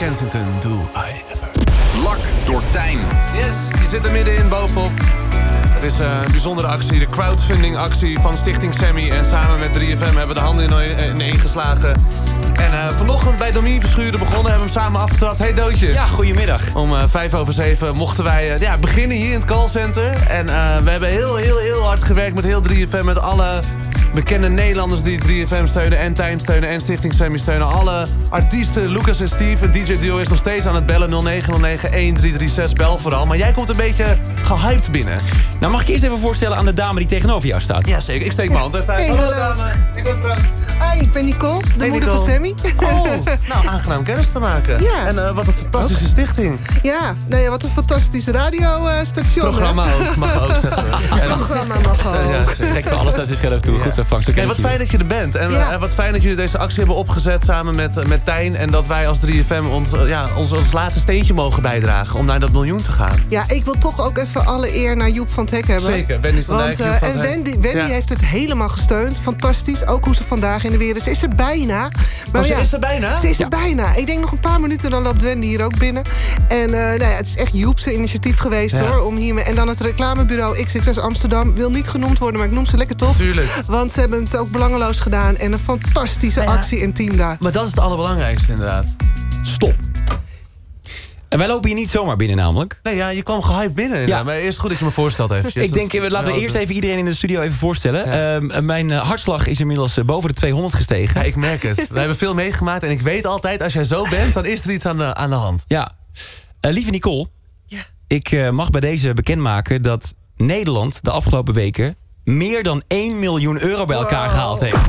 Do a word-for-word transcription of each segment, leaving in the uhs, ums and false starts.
Kensington, Do I Ever. Lak door Tijn. Yes, die zit er middenin bovenop. Het is een bijzondere actie, de crowdfunding actie van Stichting Sammy. En samen met drie F M hebben we de handen in één geslagen. En uh, vanochtend bij Domien Verschuren begonnen, hebben we hem samen afgetrapt. Hey Dootje. Ja, goedemiddag. Om uh, vijf over zeven mochten wij uh, ja, beginnen hier in het callcenter. En uh, we hebben heel, heel, heel hard gewerkt met heel drie F M. Met alle bekende Nederlanders die drie F M steunen. En Tijn steunen en Stichting Sammy steunen. Alle artiesten, Lucas en Steve. Het D J duo is nog steeds aan het bellen. nul negen nul negen een drie drie zes, bel vooral. Maar jij komt een beetje gehyped binnen. Nou, mag ik je eerst even voorstellen aan de dame die tegenover jou staat? Ja, zeker. Ik steek mijn hand even uit. Hey, Hallo, hallo. dame. Ik ben Frank. Hi, ik ben Nicole, de Hey, moeder Nicole. van Sammy. Oh, nou, aangenaam kennis te maken. Ja. En uh, wat een fantastische stichting. Ja, nou ja, wat een fantastisch radiostation. Programma ook, mag ook zeggen. Het programma mag ook. Ja, zeker. Trekt wel alles naar zichzelf toe. Ja. Goed zo, Frank. Zo ken Nee, ik wat je. fijn dat je er bent. En Ja. uh, wat fijn dat jullie deze actie hebben opgezet samen met, uh, met Tijn. En dat wij als drie F M ons, uh, ja, ons, ons laatste steentje mogen bijdragen om naar dat miljoen te gaan. Ja, ik wil toch ook even alle eer naar Joep van het Hek hebben. Zeker, Wendy van Want, Dijk. uh, Joep van en het Hek. Wendy, Wendy Ja. heeft het helemaal gesteund. Fantastisch. Ook hoe ze vandaag in de weer is. Ze is er bijna. Maar Oh, ze ja, is er bijna? Ze is Ja. er bijna. Ik denk nog een paar minuten, dan loopt Wendy hier ook binnen. En uh, nou ja, het is echt Joep's initiatief geweest, Ja. hoor. Om hiermee. En dan het reclamebureau X X S Amsterdam. Wil niet genoemd worden, maar ik noem ze lekker toch. Tuurlijk. Want ze hebben het ook belangeloos gedaan. En een fantastische Ja. actie en team daar. Maar dat is het allerbelangrijkste inderdaad. Stop. En wij lopen hier niet zomaar binnen namelijk. Nee, ja, je kwam gehyped binnen. inderdaad. Ja. Maar eerst goed dat je me voorstelt eventjes. Ik denk, Dat- laten we Ja, eerst dat- even iedereen in de studio even voorstellen. Ja. Ehm, mijn eh, hartslag is inmiddels eh, boven de tweehonderd gestegen. Ja, ik merk het. We hebben veel meegemaakt en ik weet altijd, als jij zo bent, dan is er iets aan de, aan de hand. Ja. Eh, lieve Nicole, Ja. ik eh, mag bij deze bekendmaken dat Nederland de afgelopen weken meer dan één miljoen euro bij elkaar Wow. gehaald heeft.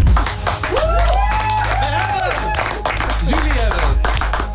Jullie hebben het.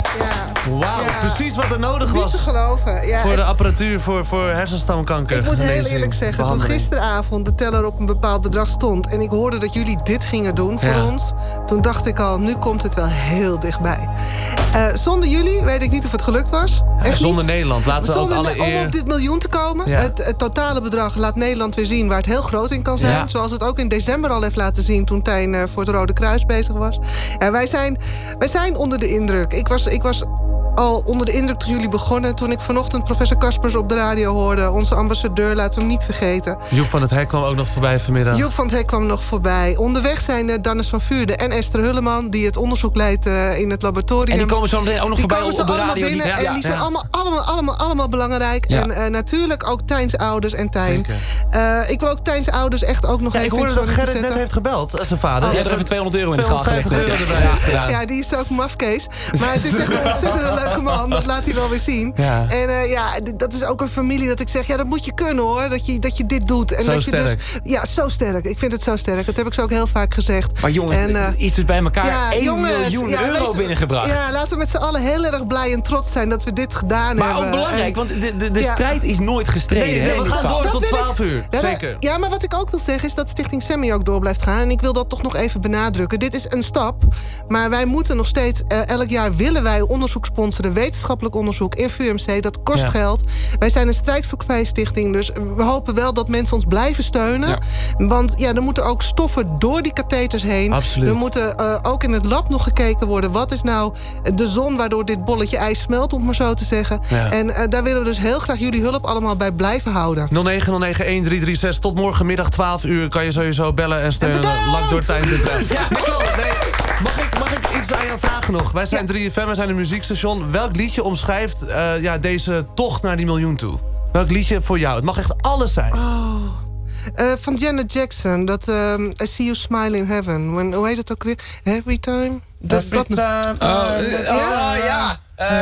Ja. Wauw, Ja. precies wat er nodig Niet was. te geloven. Ja, Voor de het- apparatuur voor, voor hersenstamkanker. ik moet heel genezing, eerlijk zeggen, toen behandeling. gisteravond de teller op een bepaald bedrag stond... en ik hoorde dat jullie dit gingen doen voor Ja. ons... toen dacht ik al, nu komt het wel heel dichtbij. Uh, zonder jullie weet ik niet of het gelukt was. Echt Zonder niet. Nederland, laten we ook Zonder alle ne- eer... Om op dit miljoen te komen. Ja. Het, het totale bedrag laat Nederland weer zien waar het heel groot in kan zijn. Ja. Zoals het ook in december al heeft laten zien... toen Tijn uh, voor het Rode Kruis bezig was. Ja, wij, zijn, wij zijn onder de indruk. Ik was... Ik was al onder de indruk toen jullie begonnen... toen ik vanochtend professor Kaspers op de radio hoorde. Onze ambassadeur, laten we hem niet vergeten. Joep van het Hek kwam ook nog voorbij vanmiddag. Joep van het Hek kwam nog voorbij. Onderweg zijn uh, Dannes van Vuurde en Esther Hulleman... die het onderzoek leidt uh, in het laboratorium. En die komen zo meteen ook nog Die voorbij komen op ze de allemaal radio. binnen Die- en ja, die zijn ja. allemaal, allemaal, allemaal, allemaal belangrijk. Ja. En uh, natuurlijk ook Tijns ouders en Tijn. Zeker. Uh, ik wil ook Tijns ouders echt ook nog Ja, ik even... hoorde in dat het zonnetje Gerrit net zetten. heeft gebeld, als zijn vader. Oh, Die had er even tweehonderd euro in de schaal gelegd. tweehonderdvijftig euro Ja. erbij heeft gedaan. Ja, die is ook mafkees. Maar het is echt een ontzettend leuke man. Dat laat hij wel weer zien. Ja. En uh, ja, d- dat is ook een familie dat ik zeg... ja, dat moet je kunnen, hoor. Dat je, dat je dit doet. En Zo dat je sterk. Dus, ja, zo sterk. Ik vind het zo sterk. Dat heb ik zo ook heel vaak gezegd. Maar jongens, En, uh, er is dus bij elkaar ja, één jongens, miljoen ja, euro wees- binnengebracht. Ja, laten we met z'n allen heel erg blij en trots zijn... dat we dit gedaan Maar hebben. ook belangrijk, En- want de, de, de Ja. strijd is nooit gestreden. Nee, hè, nee, in we dit gaan verhaal. door tot Dat wil ik- twaalf uur. Ja, Zeker. Ja, maar wat ik ook wil zeggen is dat Stichting Sammy ook door blijft gaan. En ik wil dat toch nog even benadrukken. Dit is een stap, maar wij moeten nog steeds... Uh, elk jaar willen wij onderzoek sponsoren, wetenschappelijk onderzoek in V U M C. Dat kost Ja. geld. Wij zijn een strijksvrije stichting, dus we hopen wel dat mensen ons blijven steunen. Ja. Want ja, er moeten ook stoffen door die katheters heen. Absoluut. Er moeten uh, ook in het lab nog gekeken worden. Wat is nou de zon waardoor dit bolletje ijs smelt, om het maar zo te zeggen. Ja. En uh, daar willen we dus heel graag jullie hulp allemaal bij blijven houden. nul negen nul negen een drie drie zes. Tot morgenmiddag twaalf uur kan je sowieso bellen en steunen. bedankt! Lakdoortijn punt n l. Nicole, nee, mag ik, mag ik iets aan jou vragen nog? Wij zijn Ja. drie F M, wij zijn een muziekstation. Welk liedje omschrijft uh, ja, deze tocht naar die miljoen toe? Welk liedje voor jou? Het mag echt alles zijn. Oh. Uh, van Janet Jackson, dat um, I See You Smile in Heaven. When, hoe heet het ook weer? Every time. Dat, Every dat, time Oh, I- eh, oh, ja.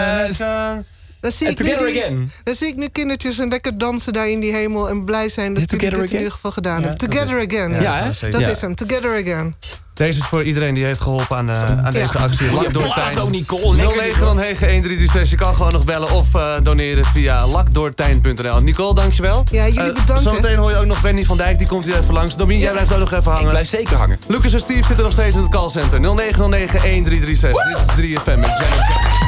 Eh, dan zie ik nu Together die- Again. Dan zie ik nu kindertjes en lekker dansen daar in die hemel... en blij zijn dat Is het jullie Together dit in Again? ieder geval gedaan Ja, hebben. dat Together is- Again. Ja, Ja, hè? zeker. Dat Ja. is hem, Together Again. Deze is voor iedereen die heeft geholpen aan, uh, aan deze actie. Goeie Lakdoortijn. plaat ook, Nicole. nul Lekker, negen nul negen een drie drie zes. Je kan gewoon nog bellen of uh, doneren via lakdoortijn punt n l. Nicole, dankjewel. Ja, jullie Uh, bedankt, Zometeen hoor je ook nog Wendy van Dijk. Die komt hier even langs. Domien, jij blijft ook nog even Ik hangen. blijf zeker hangen. Lucas en Steve zitten nog steeds in het callcenter. nul negen nul negen een drie drie zes. Dit is drie F M met Janet Jackson.